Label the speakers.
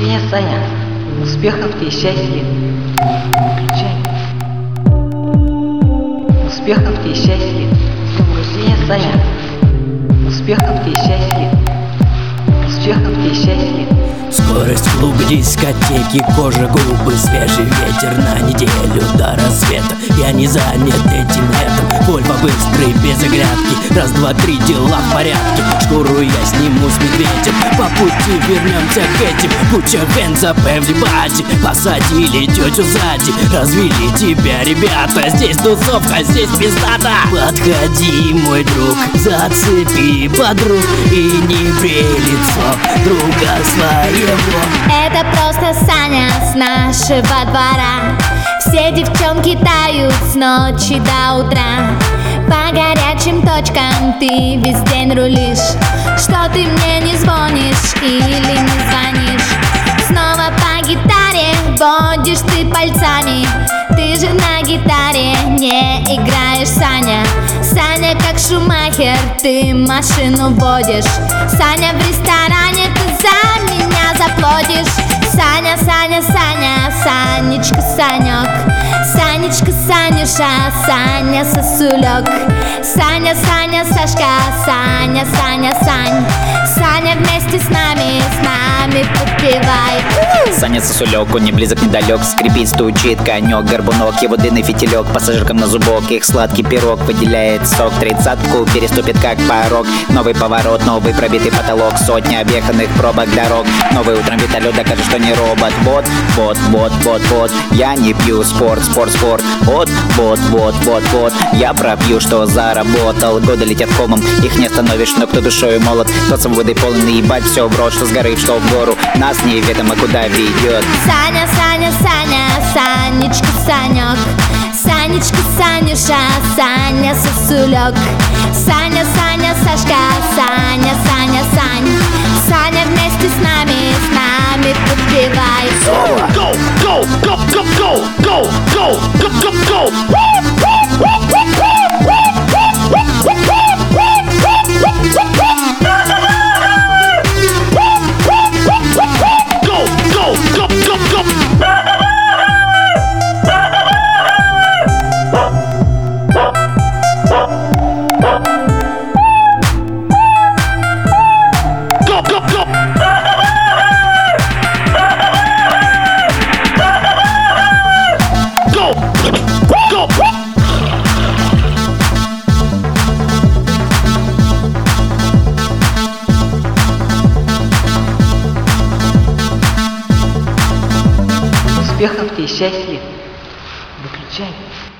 Speaker 1: рождения, Саня. Успехов тебе, счастья. Выключай. Успехов тебе, счастья. С днем рождения, Саня. Успехов тебе, счастья. Успехов тебе, счастья.
Speaker 2: Скорость клуб, дискотеки, кожа, губы, свежий ветер на неделю до рассвета. Я не занят этим летом, Вольво быстрый, без оглядки. Раз, два, три, дела в порядке. Шкуру я сниму с медведем. По пути вернемся к этим. Куча hands up everybody. Посадили тетю сзади. Развели тебя, ребята. Здесь тусовка, здесь пиздата. Подходи, мой друг, зацепи подруг и не брей лицо друга своего.
Speaker 3: Это просто Саня с нашего двора. Все девчонки тают с ночи до утра. По горячим точкам ты весь день рулишь. Что ты мне не звонишь или не звонишь? Снова по гитаре водишь ты пальцами. Ты же на гитаре не играешь, Саня. Саня как Шумахер, ты машину водишь. Саня в ресторане, ты за меня заплатишь. Саня, Саня, Саня, Санечка, Санек. Санечка, Санюша, Саня, сосулек. Саня, Саня, Сашка, Саня, Саня, Сань. Саня вместе с нами подпевай.
Speaker 4: Саня сосулек, он не близок, недалек. Скрипит, стучит конек, горбунок, его длинный фитилек. Пассажиркам на зубок, их сладкий пирог выделяет сок. 30-ку переступит как порог. Новый поворот, новый пробитый потолок. Сотни объеханных пробок дорог. Новый утром вертолет докажет, что не робот. Вот, вот, вот, вот, вот. Я не пью спорт, спорт, спорт. Вот, вот, вот, вот, вот. Я пропью, что заработал. Годы летят комом, их не остановишь. Но кто душою молод, тот свободой полон. И ебать все в рот, что с горы, что в гору. Нас неведомо куда ведет.
Speaker 3: Саня, Саня, Саня, Санечка, Санек. Санечка, Санюша, Саня, сосулек. Саня, Саня, Сашка, Саня, Саня, Сань. Саня вместе с нами подпевай.
Speaker 5: Go, go, go, go, go, go, go, go, go, go.
Speaker 1: Успехов тебе, счастья. Выключай.